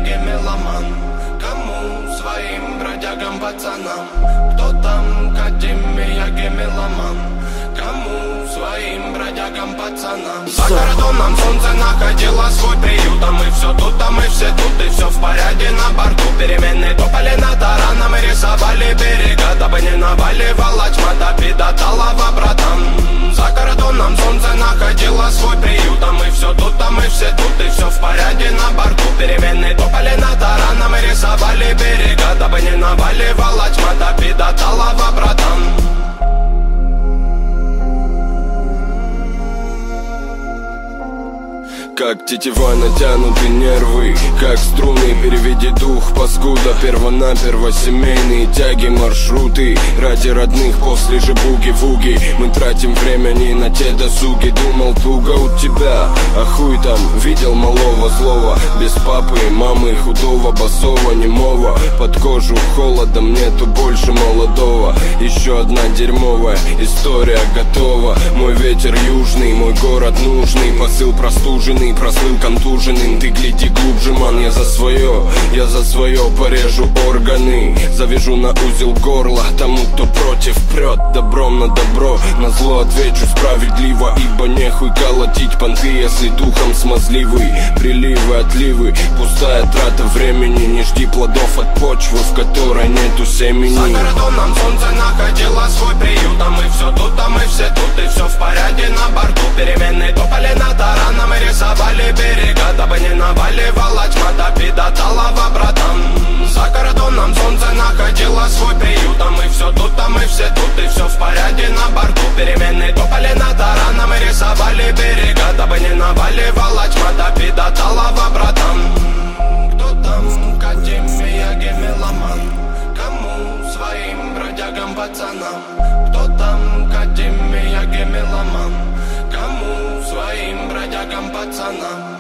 Мияги меломан. Кому своим бродягам пацанам? Кто там Кадим Мияги меломан? Кому своим бродягам пацанам? За кордоном солнце находило свой приют, а мы все тут, а мы все тут, и все в порядке на борту. Перемены топали над тараном и рисовали берега, дабы не наваливала тьма, до талого братан. За кордоном солнце находило свой приют, а мы все тут, а мы все тут, и все в порядке на борту. Перемены топали над тараном и рисовали берега, дабы не наваливала тьма, до талого братан. Как тетива натянуты нервы, как струны, переведи дух, паскуда. Первонаперво семейные тяги, маршруты ради родных после же буги-вуги. Мы тратим время не на те досуги. Думал, туго у тебя, а хуй там, видел малого злого. Без папы, мамы, худого, босого, немого. Под кожу холодом нету больше молодого. Еще одна дерьмовая история готова. Мой ветер южный, мой город нужный. Посыл простуженный, прослыл контуженным. Ты гляди глубже, ман, я за свое порежу органы. Завяжу на узел горла тому, кто против прет. Добром на добро, на зло отвечу справедливо. Ибо нехуй колотить понты, если духом смазливый. Приливы, отливы, пустая трата времени. Не жди плодов от почвы, в которой нету семени. За кордоном солнце находило свой приют, а мы все тут, а мы все тут, и все в порядке на борту. Перемены топали над тараном и рисовали берега, дабы не наваливала тьма, до талого братан. За кордоном солнце находило свой приют, а мы все тут, а мы все тут, и все в порядке на борту. Перемены топали над тараном и рисовали берега, дабы не наваливала тьма, до талого братан. Кто там Кадим Мияги меломан? Кому своим бродягам пацанам? Кто там Кадим Мияги меломан? Кому своим бродягам пацанам?